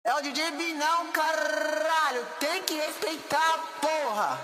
É o DJ Binão, caralho. Tem que respeitar a porra.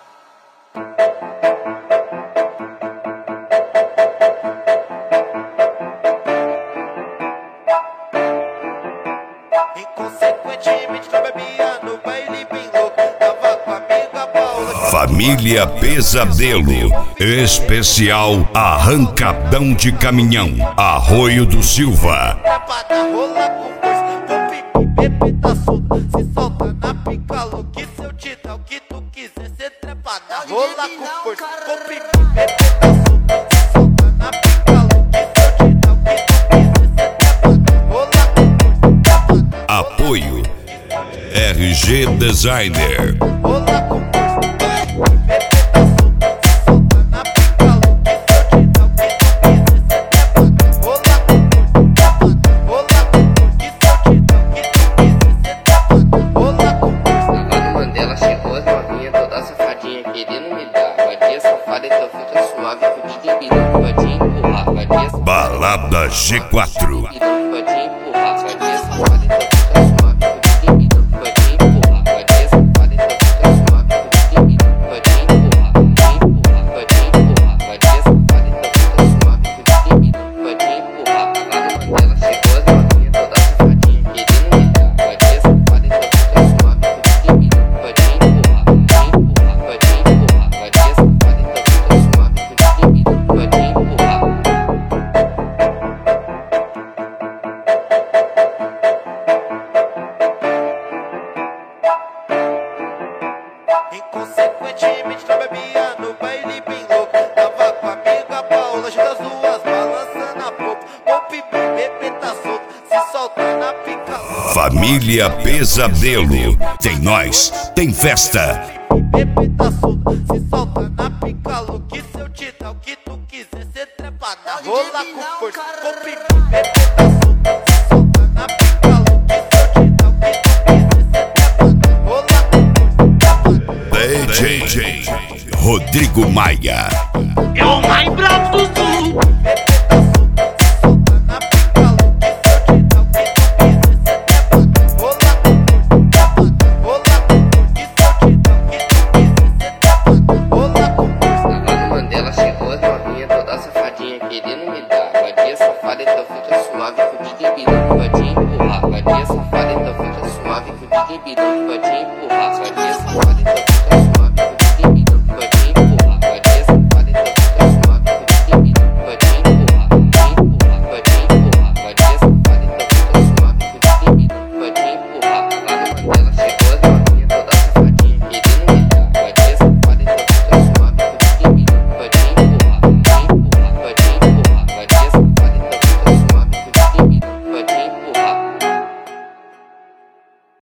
Inconsequentemente eu bebia no baile bem louco. Tava com a amiga Paula. Família Pesadelo, especial Arrancadão de Caminhão, Arroio do Silva. Trepada, rola com força, com pipi, bebê tá solta. Se solta na pica, louca, se eu te dar o que tu quiser. Cê trepada, rola com força, com pipi, bebê tá solta. Se solta na pica, louca, se eu te dar o que tu quiser. Cê trepada, rola com força. Apoio RG Designer. Rola com força, bebê tá solta. Se solta na pica, louca, se eu te dar o que tu quiser. Cê trepada, rola com força, rola com força. Se eu te dar o que tu quiser. Cê trepada, rola com força. Lá no Mandela chegou as novinhas toda safadinha querendo me dar. Vadia safada, então fica suave que o DJ Binão pode empurrar. Vadia safada, Balada G4. Binão pode empurrar. Vadia safada, então fica suave que o DJ Binão pode empurrar. Vadia safada, então fica suave que o DJ Binão pode empurrar. Pode empurrar. Vadia safada, então fica suave que o DJ Binão pode empurrar. Lá no Mandela chegou as novinhas toda safadinha querendo me dar. Vadia safada, então fica suave que o DJ Binão pode empurrar. Pode empurrar. Vadia safada, então fica suave que o DJ Binão pode empurrar. Inconsequentemente eu bebia no baile bem louco. Tava com a amiga Paula, junto as duas balançando a boca. O pipi, bebê tá solto, se solta na pica. Família Pesadelo. Tem nós, tem festa. Bebê tá solto, se solta na pica. Louca, se eu te dar o que tu quiser. Cê trepada, rola com força. O pipi, bebê tá solto, se solta na pica. Louca, se eu te dar o que tu quiser. Cê trepada, rola com força. DJ Rodrigo Maia. É o mais bravo do sul. Lá no Mandela chegou as novinhas toda safadinha querendo me dar. Vadia safada, então fica suave que o DJ Binão pode empurrar. Vadia safada, então fica suave que o DJ Binão pode empurrar. Vadia safada, então fica suave.